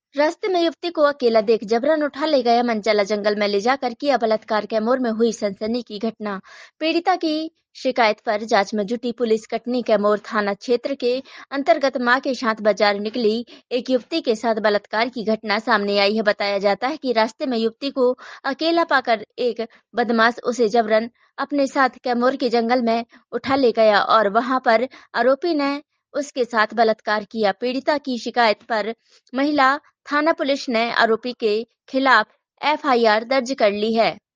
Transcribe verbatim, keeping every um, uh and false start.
रास्ते में युवती को अकेला देख जबरन उठा ले गया मनचला, जंगल में ले जाकर किया बलात्कार। कैमूर में हुई सनसनी की घटना। पीड़िता की शिकायत पर जांच में जुटी पुलिस। कटनी कैमूर थाना क्षेत्र के अंतर्गत मां के साथ बाजार निकली एक युवती के साथ बलात्कार की घटना सामने आई है। बताया जाता है कि रास्ते में युवती को अकेला पाकर एक बदमाश उसे जबरन अपने साथ कैमूर के जंगल में उठा ले गया और वहां पर आरोपी ने उसके साथ बलात्कार किया। पीड़िता की शिकायत पर महिला थाना पुलिस ने आरोपी के खिलाफ एफ आई आर दर्ज कर ली है।